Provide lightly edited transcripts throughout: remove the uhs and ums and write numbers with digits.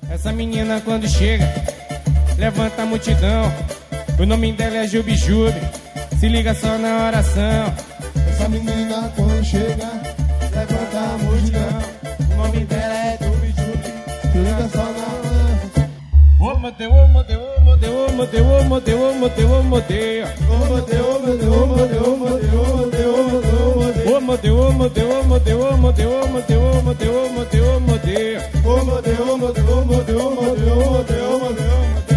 Essa menina quando chega, levanta a multidão. O nome dela é Jubi Jubi, se liga só na oração. Essa menina quando chega, levanta a multidão. O nome dela é Jubi Jubi, Se liga só na oração. ô modeu, ô modeu, ô modeu, ô modeu, ô modeu, ô modeu, ô modeu. Ô modeu, ô modeu, ô modeu, ô modeu, ô modeu, ô modeu, ô modeu. Ô modeu, ô modeu, ô modeu, ô modeu, ô modeu, ô modeu, ô modeu, ô modeu. Ô modeu, ô modeu, ô modeu, ô modeu, ô modeu, ô modeu.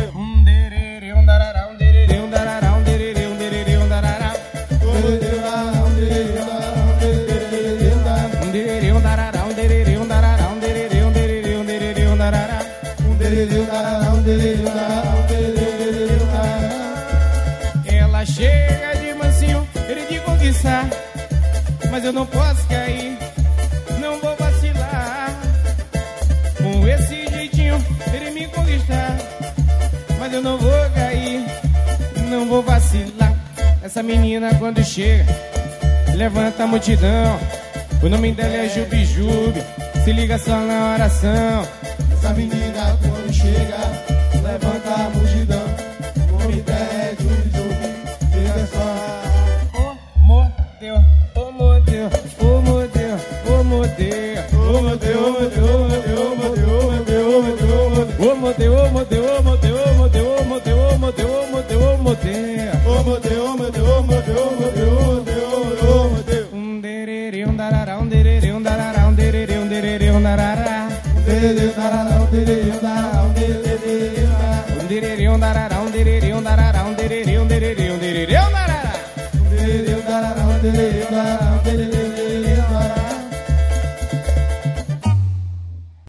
Ela chega de mansinho, ele de conquistar, mas eu não posso cair, não vou vacilar. Com esse jeitinho, ele me conquistar, mas eu não vou cair, não vou vacilar. Essa menina quando chega, levanta a multidão. O nome dela é Jubi Jubi, se liga só na oração. Essa menina quando chega, levanta a multidão. O nome dela é Jubi Jubi, se liga só. Ô modeu, ô modeu, ô modeu, ô modeu. Ô modeu, ô modeu, ô modeu, ô modeu, ô modeu, ô modeu, ô modeu. Ô modeu, ô modeu, ô modeu, ô modeu, ô modeu, ô modeu, ô modeu, ô modeu. Ô modeu, ô modeu, ô modeu, ô modeu, ô modeu, ô modeu. Dererê, darará, dererê, darará, dererê, dererê, darará. Dererê, darará, dererê, darará, dererê, darará. Dererê, darará, dererê, darará, dererê.